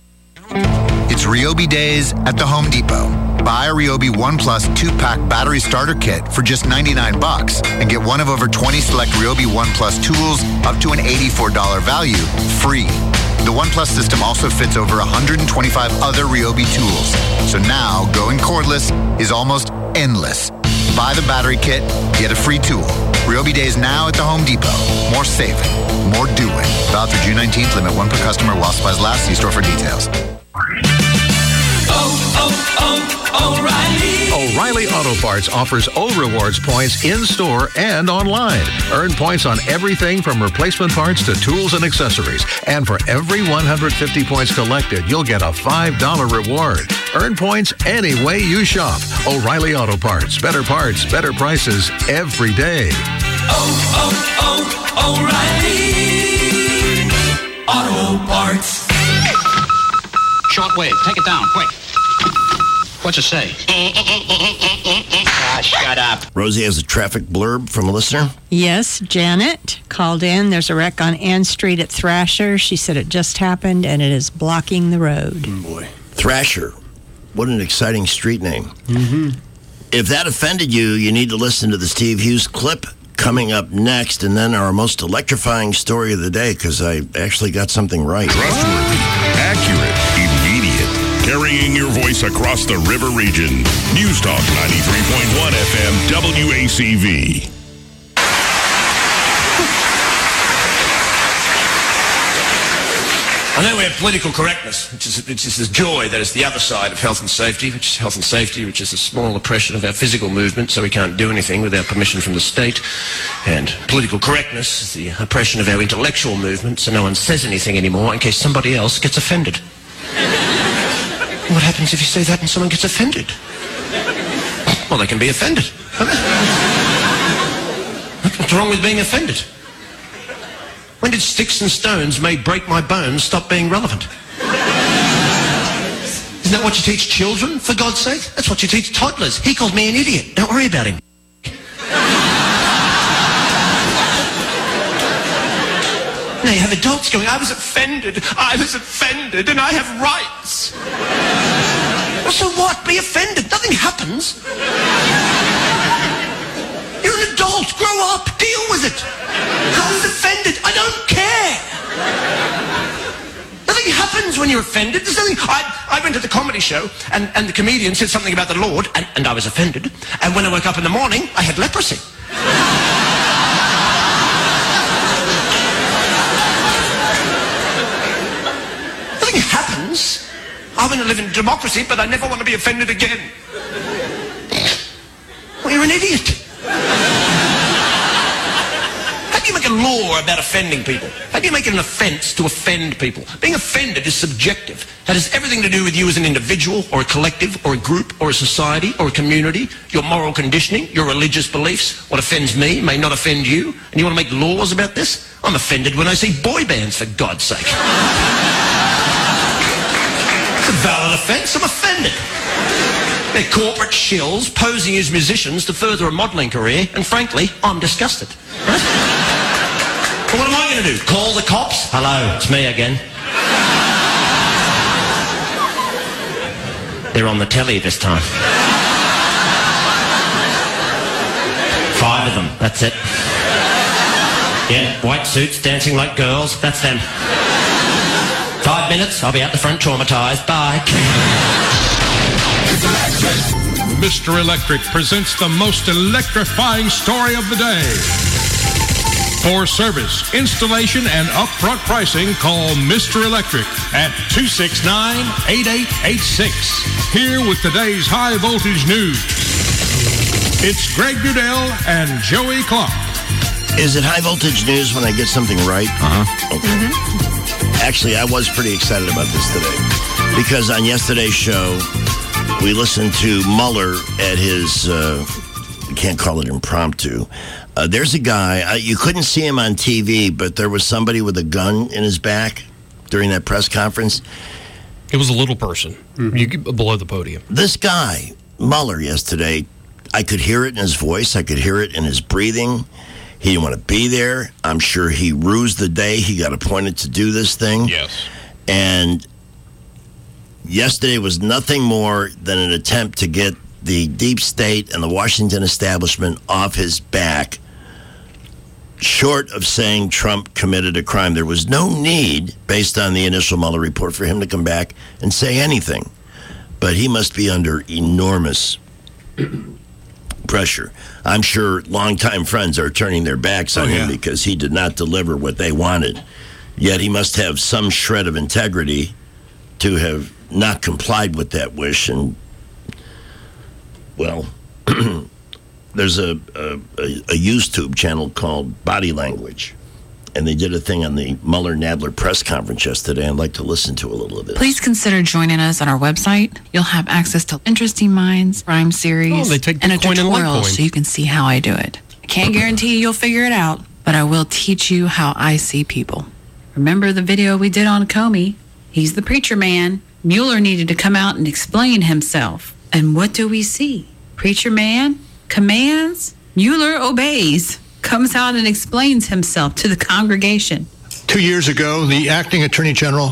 It's Ryobi Days at the Home Depot. Buy a Ryobi One Plus 2-pack battery starter kit for just $99 and get one of over 20 select Ryobi One Plus tools up to an $84 value free. The One Plus system also fits over 125 other Ryobi tools. So now, going cordless is almost endless. Buy the battery kit, get a free tool. Ryobi Days now at the Home Depot. More saving, more doing. Valid through June 19th. Limit 1 per customer while supplies last. See store for details. O'Reilly Auto Parts offers O-Rewards points in-store and online. Earn points on everything from replacement parts to tools and accessories. And for every 150 points collected, you'll get a $5 reward. Earn points any way you shop. O'Reilly Auto Parts. Better parts, better prices every day. O'Reilly Auto Parts. Shortwave, take it down, quick. What's it say? Shut up. Rosie has a traffic blurb from a listener. Yes, Janet called in. There's a wreck on Ann Street at Thrasher. She said it just happened and it is blocking the road. Oh boy. Thrasher. What an exciting street name. Mm-hmm. If that offended you, you need to listen to the Steve Hughes clip coming up next, and then our most electrifying story of the day, because I actually got something right. Trustworthy, accurate, immediate. Carrying your voice across the river region. News Talk 93.1 FM WACV. I know we have political correctness, which is the joy that is the other side of health and safety, which is a small oppression of our physical movement, so we can't do anything without permission from the state. And political correctness is the oppression of our intellectual movement, so no one says anything anymore in case somebody else gets offended. What happens if you say that and someone gets offended? Well, they can be offended. What's wrong with being offended? When did sticks and stones may break my bones stop being relevant? Isn't that what you teach children, for God's sake? That's what you teach toddlers. He called me an idiot. Don't worry about him. Now you have adults going, I was offended, and I have rights. Well, so what? Be offended. Nothing happens. You're an adult. Grow up. Deal with it. I was offended. I don't care. Nothing happens when you're offended. There's nothing. I went to the comedy show, and the comedian said something about the Lord, and I was offended. And when I woke up in the morning, I had leprosy. Nothing happens. I want to live in democracy, but I never want to be offended again. Well, you're an idiot. Have do you make a law about offending people? How do you make it an offence to offend people? Being offended is subjective. That has everything to do with you as an individual or a collective or a group or a society or a community, your moral conditioning, your religious beliefs. What offends me may not offend you. And you want to make laws about this? I'm offended when I see boy bands, for God's sake. It's a valid offence. I'm offended. They're corporate shills posing as musicians to further a modelling career, and frankly, I'm disgusted. Right? But what am I going to do? Call the cops? Hello, it's me again. They're on the telly this time. 5 of them, that's it. Yeah, white suits dancing like girls, that's them. 5 minutes, I'll be out the front traumatised. Bye. Mr. Electric presents the most electrifying story of the day. For service, installation, and upfront pricing, call Mr. Electric at 269-8886. Here with today's high voltage news, it's Greg Dudell and Joey Clark. Is it high voltage news when I get something right? Uh-huh. Okay. Mm-hmm. Actually, I was pretty excited about this today because on yesterday's show, we listened to Mueller at his, you can't call it impromptu. There's a guy, you couldn't see him on TV, but there was somebody with a gun in his back during that press conference. It was a little person below the podium. This guy, Mueller, yesterday, I could hear it in his voice. I could hear it in his breathing. He didn't want to be there. I'm sure he rused the day he got appointed to do this thing. Yes. And yesterday was nothing more than an attempt to get the deep state and the Washington establishment off his back, short of saying Trump committed a crime. There was no need, based on the initial Mueller report, for him to come back and say anything. But he must be under enormous pressure. I'm sure longtime friends are turning their backs on him because he did not deliver what they wanted. Yet he must have some shred of integrity to have not complied with that wish. And, well, there's a YouTube channel called Body Language, and they did a thing on the Mueller-Nadler press conference yesterday. I'd like to listen to a little of this. Please consider joining us on our website. You'll have access to Interesting Minds, Rhyme Series, and a tutorial so you can see how I do it. I can't guarantee you'll figure it out, but I will teach you how I see people. Remember the video we did on Comey? He's the preacher man. Mueller needed to come out and explain himself. And what do we see? Preacher man commands, Mueller obeys, comes out and explains himself to the congregation. 2 years ago, the acting attorney general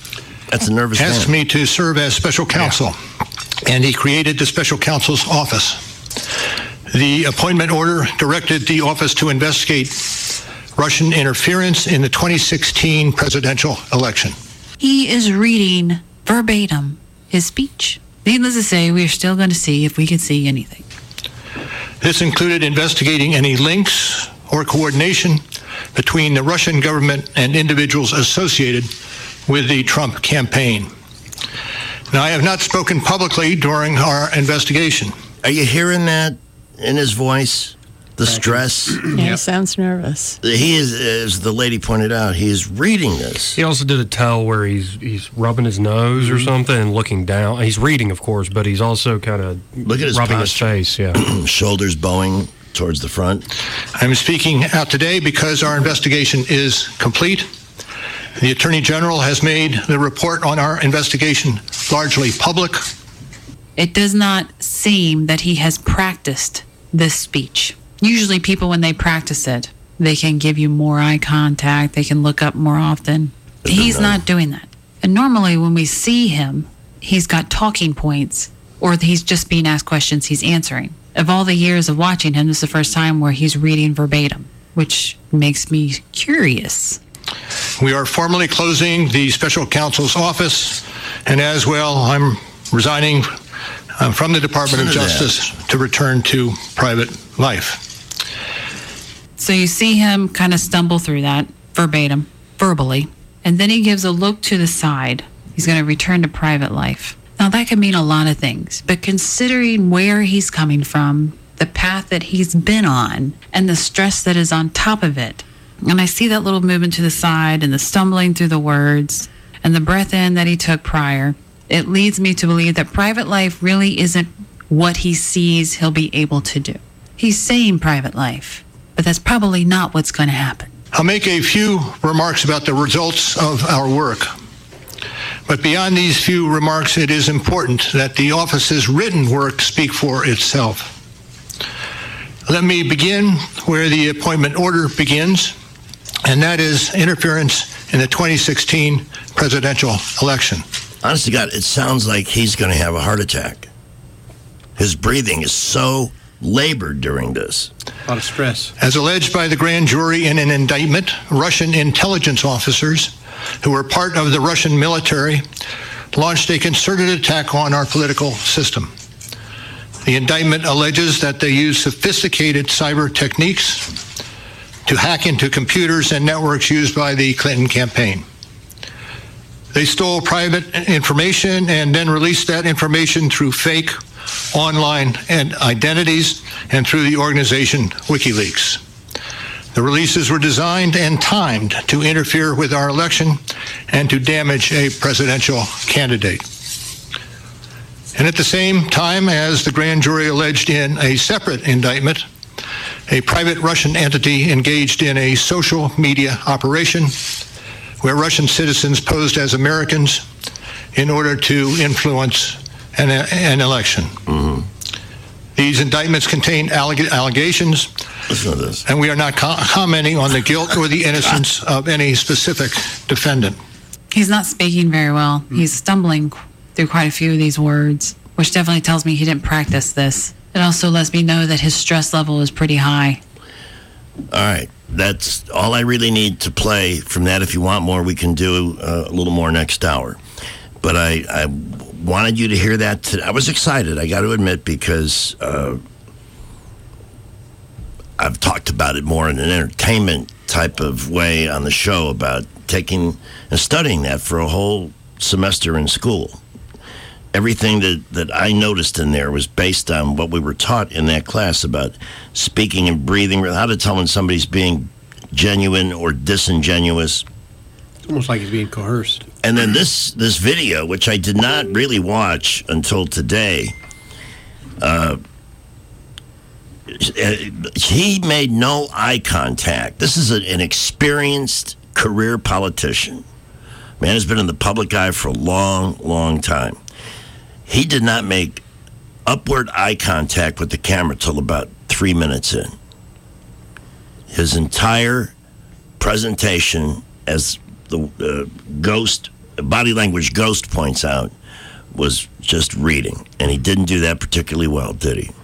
asked me to serve as special counsel, and he created the special counsel's office. The appointment order directed the office to investigate Russian interference in the 2016 presidential election. He is reading verbatim his speech. Needless to say, we are still going to see if we can see anything. This included investigating any links or coordination between the Russian government and individuals associated with the Trump campaign. Now, I have not spoken publicly during our investigation. Are you hearing that in his voice? The stress? Yeah, he sounds nervous. He is, as the lady pointed out, he is reading this. He also did a tell where he's rubbing his nose or something and looking down. He's reading, of course, but he's also kind of rubbing his face. Yeah, shoulders bowing towards the front. I'm speaking out today because our investigation is complete. The Attorney General has made the report on our investigation largely public. It does not seem that he has practiced this speech. Usually people, when they practice it, they can give you more eye contact. They can look up more often. He's not doing that. And normally when we see him, he's got talking points or he's just being asked questions he's answering. Of all the years of watching him, this is the first time where he's reading verbatim, which makes me curious. We are formally closing the special counsel's office, and as well, I'm resigning from the Department of Justice to return to private life. So you see him kind of stumble through that verbatim, verbally, and then he gives a look to the side. He's going to return to private life. Now, that could mean a lot of things, but considering where he's coming from, the path that he's been on, and the stress that is on top of it, And I see that little movement to the side and the stumbling through the words and the breath in that he took prior. It leads me to believe that private life really isn't what he sees he'll be able to do. He's saying private life, but that's probably not what's going to happen. I'll make a few remarks about the results of our work. But beyond these few remarks, it is important that the office's written work speak for itself. Let me begin where the appointment order begins, and that is interference in the 2016 presidential election. Honest to God, it sounds like he's going to have a heart attack. His breathing is so labored during this. A lot of stress. As alleged by the grand jury in an indictment, Russian intelligence officers who were part of the Russian military launched a concerted attack on our political system. The indictment alleges that they used sophisticated cyber techniques to hack into computers and networks used by the Clinton campaign. They stole private information and then released that information through fake online identities and through the organization WikiLeaks. The releases were designed and timed to interfere with our election and to damage a presidential candidate. And at the same time, as the grand jury alleged in a separate indictment, a private Russian entity engaged in a social media operation where Russian citizens posed as Americans in order to influence an election. Mm-hmm. These indictments contain allegations, Listen to this. And we are not commenting on the guilt or the innocence of any specific defendant. He's not speaking very well. He's stumbling through quite a few of these words, which definitely tells me he didn't practice this. It also lets me know that his stress level is pretty high. All right. That's all I really need to play from that. If you want more, we can do a little more next hour. But I wanted you to hear that today. I was excited, I got to admit, because I've talked about it more in an entertainment type of way on the show about taking and studying that for a whole semester in school. Everything that I noticed in there was based on what we were taught in that class about speaking and breathing, how to tell when somebody's being genuine or disingenuous. It's almost like he's being coerced. And then this video, which I did not really watch until today, he made no eye contact. This is an experienced career politician. Man has been in the public eye for a long, long time. He did not make upward eye contact with the camera till about 3 minutes in. His entire presentation, as the ghost, body language ghost points out, was just reading. And he didn't do that particularly well, did he?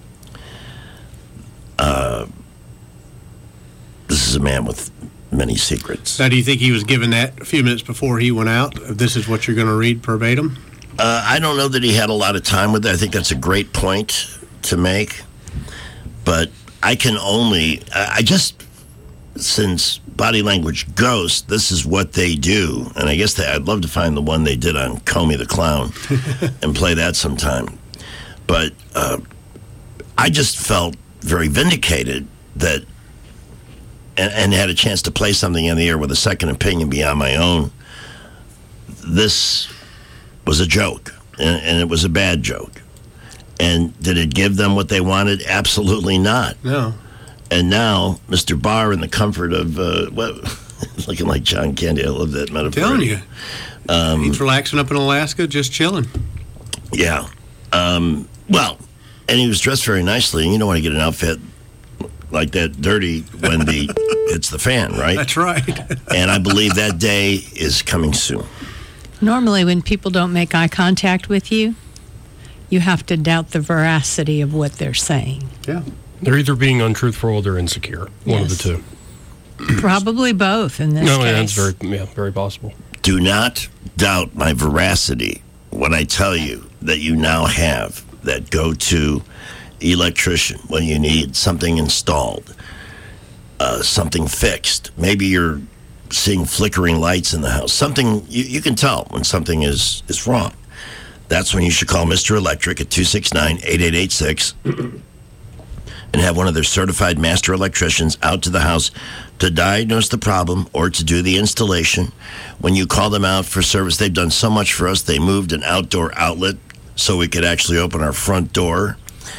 This is a man with many secrets. Now, do you think he was given that a few minutes before he went out? This is what you're going to read verbatim? I don't know that he had a lot of time with it. I think that's a great point to make. But I can only, since body language ghost, this is what they do. And I guess I'd love to find the one they did on Comey the Clown and play that sometime. But I just felt very vindicated that, and had a chance to play something in the air with a second opinion beyond my own. This was a joke, and it was a bad joke. And did it give them what they wanted? Absolutely not. No. And now, Mr. Barr, in the comfort of, looking like John Candy, I love that metaphor. I'm telling you. He's relaxing up in Alaska, just chilling. Yeah. Well, and he was dressed very nicely. And you don't want to get an outfit like that dirty when it's the fan, right? That's right. And I believe that day is coming soon. Normally, when people don't make eye contact with you, you have to doubt the veracity of what they're saying. Yeah. They're either being untruthful or they're insecure. One of the two. Probably both in this case. That's very possible. Do not doubt my veracity when I tell you that you now have that go-to electrician when you need something installed, something fixed. Maybe you're seeing flickering lights in the house. Something you can tell when something is wrong. That's when you should call Mr. Electric at 269-8886. and have one of their certified master electricians out to the house to diagnose the problem or to do the installation. When you call them out for service, they've done so much for us. They moved an outdoor outlet so we could actually open our front door.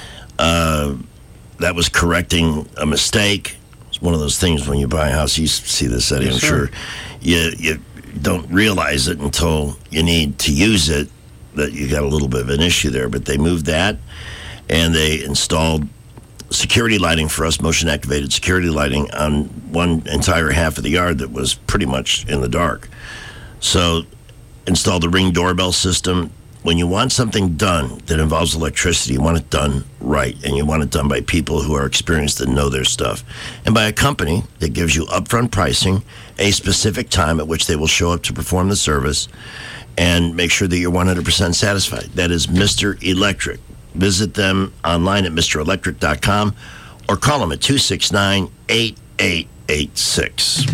That was correcting a mistake. It's one of those things when you buy a house, you see this, Eddie, I'm sure. You don't realize it until you need to use it, that you got a little bit of an issue there. But they moved that, and they installed security lighting for us, motion-activated security lighting on one entire half of the yard that was pretty much in the dark. So installed the Ring doorbell system. When you want something done that involves electricity, you want it done right, and you want it done by people who are experienced and know their stuff, and by a company that gives you upfront pricing, a specific time at which they will show up to perform the service, and make sure that you're 100% satisfied. That is Mr. Electric. Visit them online at MrElectric.com or call them at 269-8886.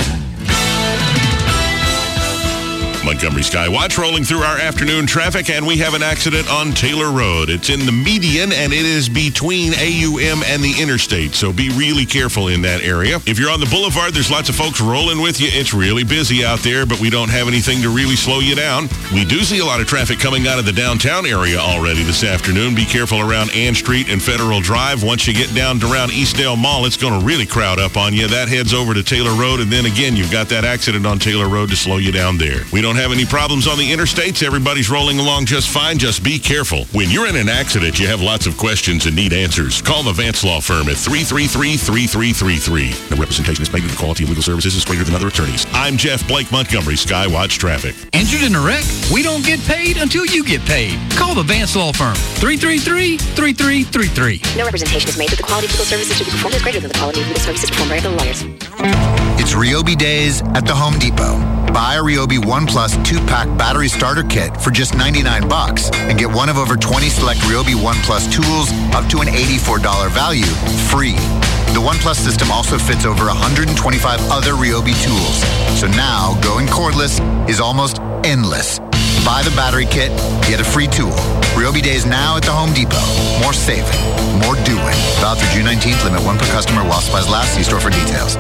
Montgomery Skywatch rolling through our afternoon traffic, and we have an accident on Taylor Road. It's in the median, and it is between AUM and the interstate, so be really careful in that area. If you're on the boulevard, there's lots of folks rolling with you. It's really busy out there, but we don't have anything to really slow you down. We do see a lot of traffic coming out of the downtown area already this afternoon. Be careful around Ann Street and Federal Drive. Once you get down to around Eastdale Mall, it's going to really crowd up on you. That heads over to Taylor Road, and then again, you've got that accident on Taylor Road to slow you down there. We don't have any problems on the interstates. Everybody's rolling along just fine. Just be careful. When you're in an accident, you have lots of questions and need answers. Call the Vance Law Firm at 333-3333. The representation is made that the quality of legal services is greater than other attorneys. I'm Jeff Blake, Montgomery Skywatch Traffic. Injured in a wreck? We don't get paid until you get paid. Call the Vance Law Firm. 333-3333. No representation is made that the quality of legal services to be performed is greater than the quality of legal services performed by other lawyers. It's Ryobi Days at the Home Depot. Buy a Ryobi One Plus 2-pack battery starter kit for just $99 and get one of over 20 select Ryobi One Plus tools up to an $84 value free. The One Plus system also fits over 125 other Ryobi tools. So now going cordless is almost endless. Buy the battery kit, get a free tool. Ryobi Days now at the Home Depot. More saving, more doing. Valid through June 19th. Limit one per customer while supplies last. See store for details.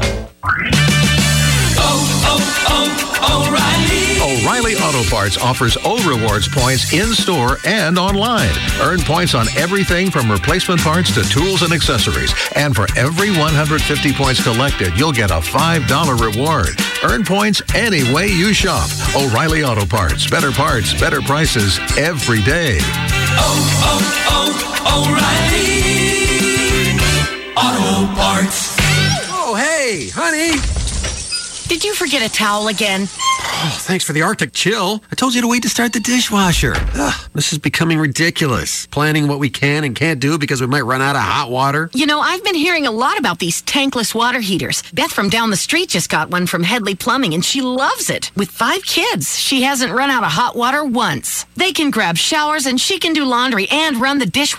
O'Reilly Auto Parts offers O-Rewards points in-store and online. Earn points on everything from replacement parts to tools and accessories. And for every 150 points collected, you'll get a $5 reward. Earn points any way you shop. O'Reilly Auto Parts. Better parts, better prices every day. O'Reilly Auto Parts. Oh, hey, honey. Did you forget a towel again? Oh, thanks for the Arctic Chill. I told you to wait to start the dishwasher. Ugh, this is becoming ridiculous. Planning what we can and can't do because we might run out of hot water. You know, I've been hearing a lot about these tankless water heaters. Beth from down the street just got one from Headley Plumbing, and she loves it. With 5 kids, she hasn't run out of hot water once. They can grab showers, and she can do laundry and run the dishwasher